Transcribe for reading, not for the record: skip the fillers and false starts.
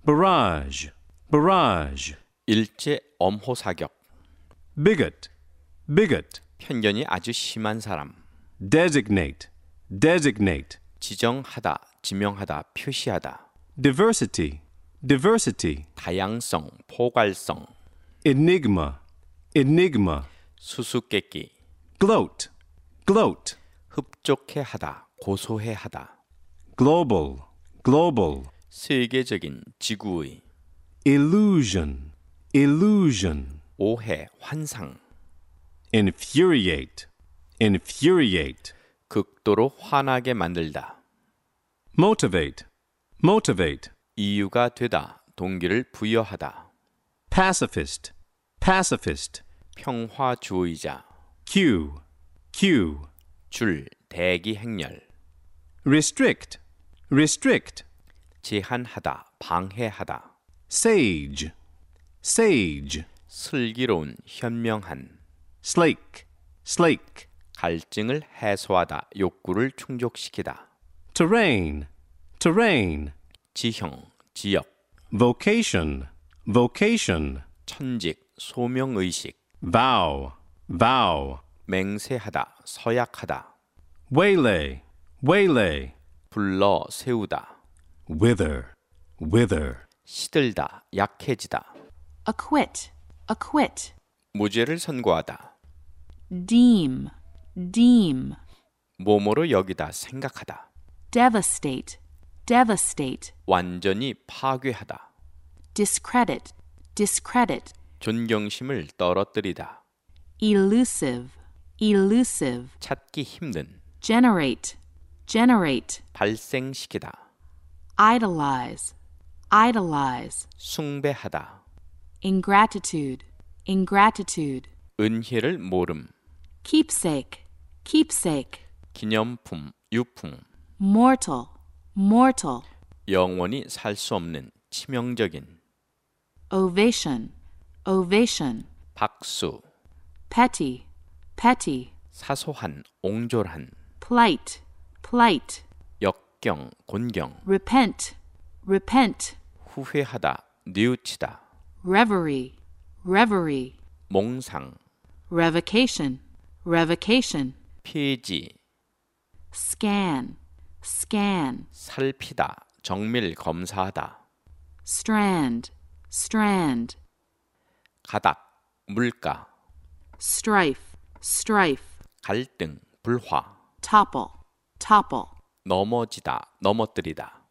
barrage, barrage. 일제 엄호 사격, Bigot, bigot. 편견이 아주 심한 사람, Designate, designate. 지정하다, 지명하다, 표시하다, Diversity, diversity. 다양성, 포괄성, Enigma, enigma. 수수께끼, Gloat, gloat. 흡족해 하다, 고소해 하다, Global, global. 세계적인, 지구의, Illusion, illusion. 오해, 환상, Infuriate, infuriate. 극도로 화나게 만들다, Motivate, motivate. 이유가 되다, 동기를 부여하다, Pacifist, pacifist. 평화주의자, Queue, queue. 줄, 대기 행렬, Restrict, restrict. 제한하다, 방해하다, Sage, sage. 슬기로운, 현명한, Slake, slake. 갈증을 해소하다, 욕구를 충족시키다, Terrain, terrain. 지형, 지역, Vocation, vocation. 천직, 소명의식, Vow, vow. 맹세하다, 서약하다, Waylay, waylay. 불러 세우다, Wither, wither. 시들다, 약해지다, acquit, acquit, 무죄를 선고하다, deem, deem, 뭐뭐로 여기다, 생각하다, devastate, devastate, 완전히 파괴하다, discredit, discredit, 존경심을 떨어뜨리다, elusive, elusive, 찾기 힘든, generate, generate, 발생시키다, idolize, idolize, 숭배하다, ingratitude, ingratitude, 은혜를 모름, keepsake, keepsake, 기념품, 유품, mortal, mortal, 영원히 살 수 없는 치명적인, ovation, ovation, 박수, petty, petty, 사소한, 옹졸한, plight, plight, 역경, 곤경, repent, repent, 후회하다, 뉘우치다, reverie, reverie, 몽상, revocation, revocation, 폐지, scan, scan, 살피다, 정밀 검사하다, strand, strand, 가닥, 물가, strife, strife, 갈등, 불화, topple, topple, 넘어지다, 넘어뜨리다,